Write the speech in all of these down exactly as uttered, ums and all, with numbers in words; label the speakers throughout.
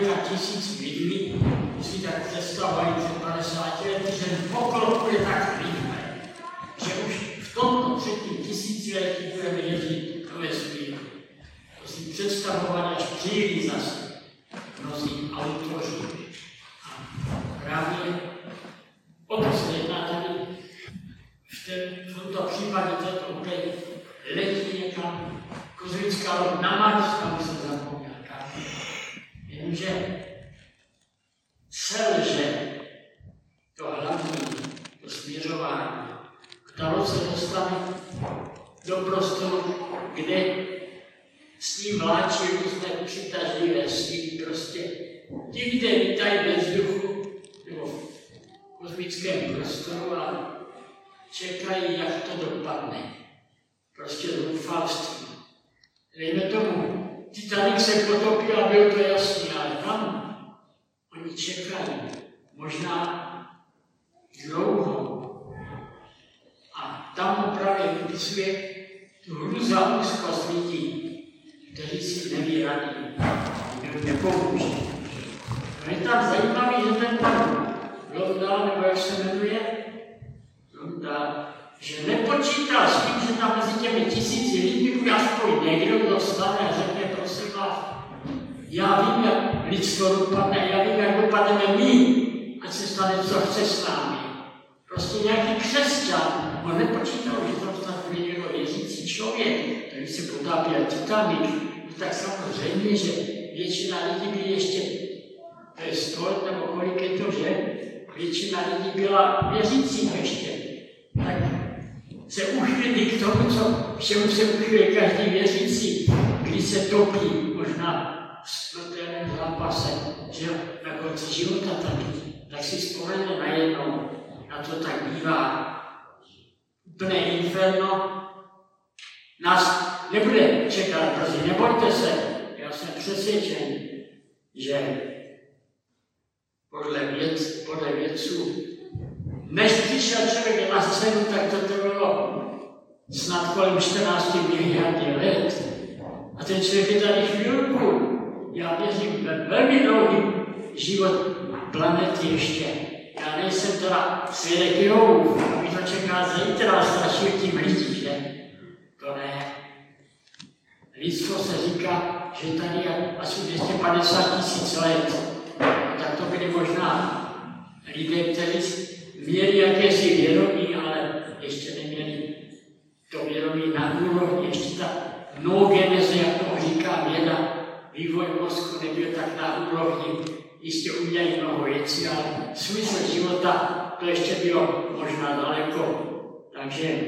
Speaker 1: a tisíc lidmi, si tak představovají před padesáti lety, že ten pokrok je tak rychle, že už v tomto třetím tisíciletí budeme jezdit do vesmíru. To si představovali až příliš zase mnozí autoři. A právě o to se jedná tady v, ten, v tomto případě této úplně letí někam kozmická loď na Mars, tam se zapomněl kam. Jenomže selže to hlavní, to směřování. Ta loď se dostane do prostoru, kde s ním vláčí různé přitažlivé síly, prostě ti, kde vítají ve vzduchu nebo v kozmickém prostoru a čekají, jak to dopadne. Prostě zoufalství. Dejme tomu, Titanic se potopil a bylo to jasný, ale tam oni čekají, možná dlouho. A tam mu právě vypisuje tu hruza úzkost lidí, kteří si neví rady, kdo nepomůže. A je tam zajímavý, že ten pan Blondal, nebo jak se jmenuje, Blondal, že nepočítal s tím, že tam mezi těmi tisíci lidmi bude aspoň někdo, kdo stane a řekne, prosím vás, já vím, jak lidstvo dopadne, já vím, jak dopadneme my, ať se stane, co chce s námi. Prostě nějaký křesťan, on nepočítal, že tam snad bude někdo věřící člověk, který se potápěl Titanic, tak samozřejmě, že většina lidí by ještě, to je sto nebo kolik je to, že většina lidí byla věřící ještě. Tak se uchylí k tomu, co všemu se uchylí každý věřící, když se topí, možná v smrtelném zápase, že na konci života taky, tak si vzpomene najednou, na to tak bývá. Úplné inferno nás nebude čekat, prosím, nebojte se, já jsem přesvědčen, že podle, věc, podle vědců, než přišel člověk na scénu, tak to trvalo snad kolem čtrnáct miliardy let. A ten člověk je tady chvilku. Já věřím ve velmi dlouhý život planety ještě. Já nejsem teda svědek Jehův, a mi to čeká zítra, strašil tím lidí, že? To ne. Lidstvo se říká, že tady je asi dvě stě padesát tisíc let. A tak to byly možná lidé, kteří měli jakési vědomí, ale ještě neměli to vědomí na úrovni, ještě ta noogeneze, jak to říká věda, vývoj mozku nebyl tak na úrovni, jistě uměli mnoho věcí, ale smysl života to ještě bylo možná daleko. Takže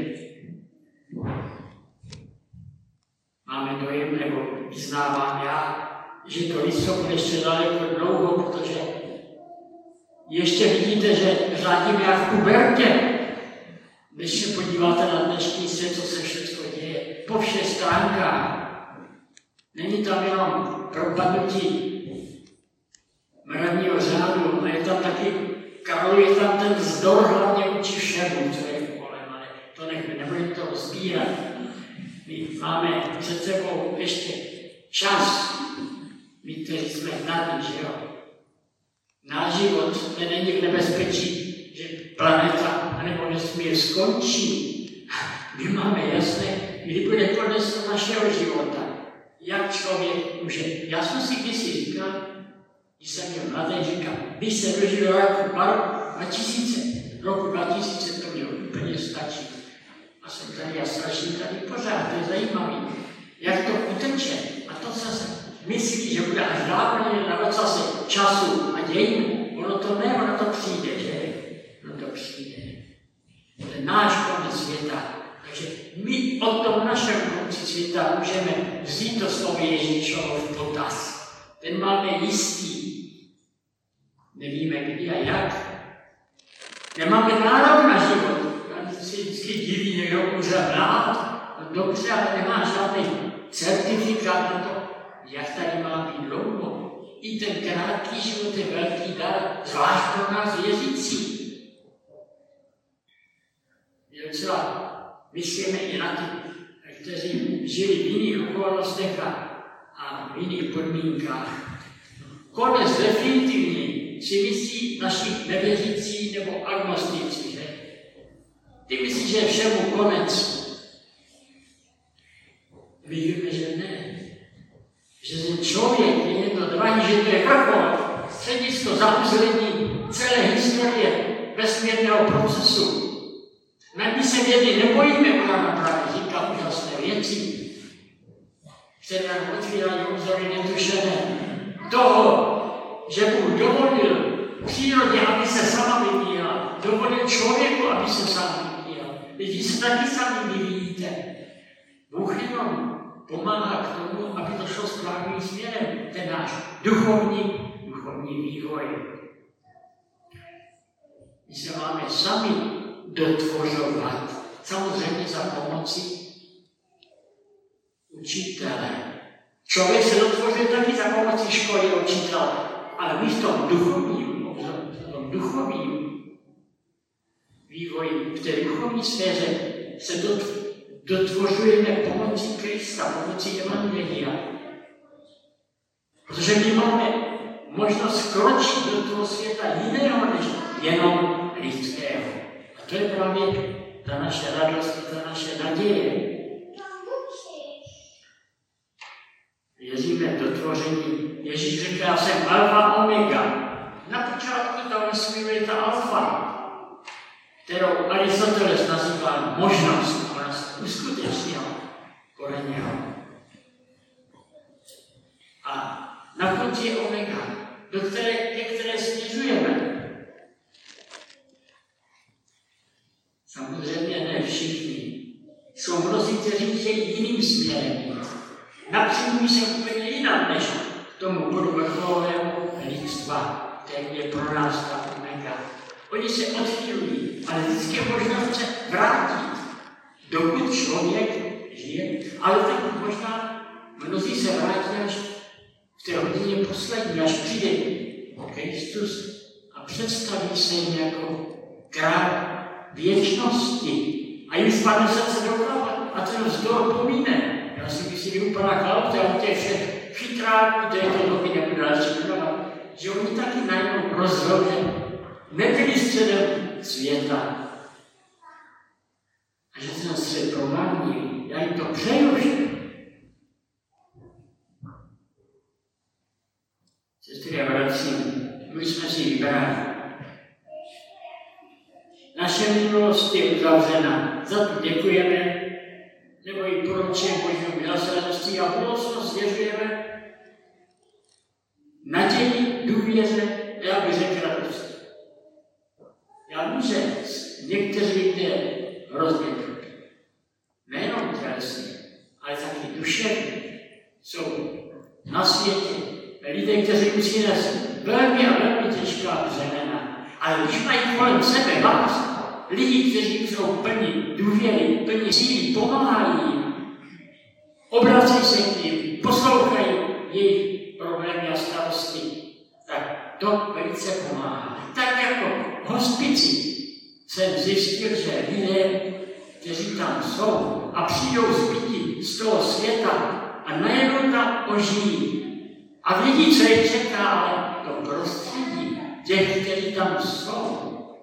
Speaker 1: máme dojem, nebo vyznávám já, že to lidstvo bude ještě daleko dlouho, protože ještě vidíte, že řádíme jak v pubertě. Když se podíváte na dnešní svět, co se všechno děje, po všech stránkách. Není tam jenom propadnutí mravního řádu, ale je tam taky, Karol, je tam ten vzdor hlavně vůči všemu, co je kolem, ale to nechme, nebudeme to rozbírat. My máme před sebou ještě čas, my, kteří jsme hnaní, že jo. Náš život není v nebezpečí, že planeta nebo vesmír skončí. My máme jasné, kdy bude konec našeho života. Jak člověk může. Já jsem si kdysi říkal, když jsem měl mladý, říkal, když se dožil do roku dva tisíce, roku dva tisíce to mělo úplně stačit. A jsem tady, já straším tady pořád, to je zajímavý, jak to uteče. A to, co se myslí, že bude až dávno na ocase času a dějin, ono to ne, ono to přijde, že? Ono to přijde. To je náš konec světa. Takže my o tom našem konci světa můžeme vzít to slovo Ježíšovo v potaz. Ten máme jistý. Nevíme kdy a jak. Nemáme nárok na život. Já si vždycky diví, někdo může brát. No dobře, ale nemá žádný certifikát na to, jak tady má být dlouho. I ten krátký život je velký dar, zvlášť pro nás věřící. Je docela, myslíme i na ty, kteří žili v jiných okolnostech a, a v jiných podmínkách. konec definitivní si myslí naši nevěřící nebo agnostici, že? Ty myslíš, že je všemu konec. My víme, že ne. Že ten člověk je jedno drahý, že to je vrchol, středisko zauzlení celé historie vesmírného procesu. My se vědy nebojíme, ona právě říká úžasné věci, které nám otvírají obzory netušené. Toho, že Bůh dovolil přírodě, aby se sama vyvíjela, dovolil člověku, aby se sám vyvíjel. Lidi se taky sami vyvíjíte. Bůh jenom pomáhá k tomu, aby to šlo správným směrem, ten náš duchovní, duchovní vývoj. My se máme sami dotvořovat, samozřejmě za pomoci učitele. Člověk se dotvořil taky za pomoci školy učitele, ale my v tom duchovním, v tom duchovním vývoji, v té duchovní sféře se dotvořujeme pomocí Krista, pomocí Evangelia. Protože my máme možnost kročit do toho světa jiného než jenom lidského. A to je právě ta naše radost, ta naše naděje. Věříme do tvoření. Ježíš řekl, já jsem alfa omega. Na počátku toho vesmíru je ta alfa, kterou Aristoteles nazývá možnost. Ona se uskutečnila koreněho. A na konci je omega, do které, ke které směřujeme. Samozřejmě ne všichni. Jsou mnozí, kteří chtějí jiným směrem jít. Například se úplně jinam než k tomu podvrcholovému lidstva, který je pro nás ta omega. Oni se odchylují, ale vždycky je možnost se vrátit, dokud člověk žije. Ale tak možná mnozí se vrátí až v té hodině poslední, až přijde Kristus a představí se jim jako král věčnosti. A jim spadne srdce do klava a ten vzdor pomíne. Já si myslím, že u pana Klauta, u těch všech chytráků této doby nebudu další jmenovat, že oni taky najednou rozhodně nebyli středem světa. A že ten střed promarnili. Já jim to přeju všem. Sestry a bratři, my jsme si vybrali. Naše minulost je uzavřena. Za to děkujeme, nebo i proročím Božímu milosrdenství a budoucnost věřujeme naději, důvěře, já bych řekl radost. Já můžu říct, někteří lidé hrozně trpí. Nejenom tělesně, ale taky duševně. Jsou na světě lidé, kteří musí nést velmi a velmi těžká břemena. Ale když mají kolem sebe vás, lidi, kteří jsou plní důvěry, plní síly, pomáhají jim, obrací se k ním, poslouchají jejich problémy a starosti, tak to velice pomáhá. Tak jako hospici jsem zjistil, že lidé, kteří tam jsou a přijdou zbytí z toho světa a najednou tam ožijí a vidí, co je čeká, ale to prostředí těch, kteří tam jsou.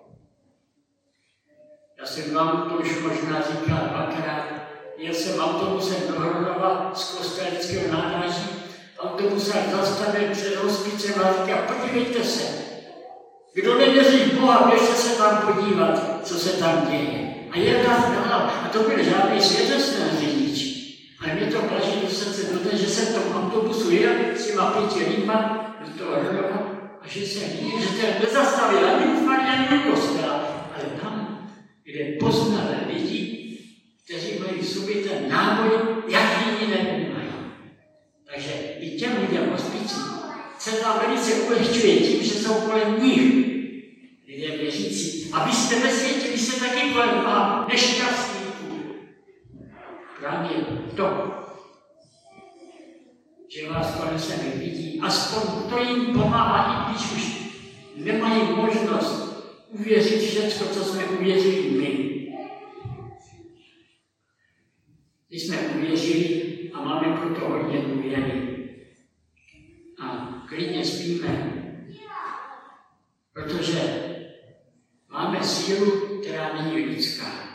Speaker 1: Já jsem vám to už možná říkal dvakrát. Jel jsem autobusem do Hronova z Kosteleckého nádraží. Autobusák zastavil před hospicem a říká, podívejte se. Kdo nevěří v Boha, běžte se tam podívat, co se tam děje. A jel tam dál. A to byl žádný světecný řidič. Ale mě to plaží do srdce do té, že jsem v tom autobusu jel s těma pěti lidma do toho Hronova a že jsem viděl, že ten nezastavil ani u Fary, ani u kostela, ale tam, kde poznali lidi, kteří mají v sobě ten náboj, jak jiní neumají. Takže i těm lidem hospicí se tam velice ulehčuje tím, že jsou kolem nich lidé věřící. A vy jste ve světě, vy jste taky kolem a nešťastníků. Právě to, že vás kolem sebe vidí, aspoň to jim pomáhá, i když už nemají možnost uvěřit všechno, co jsme uvěřili my. My jsme uvěřili a máme proto hodně důvěry. A klidně spíme, protože máme sílu, která není lidská.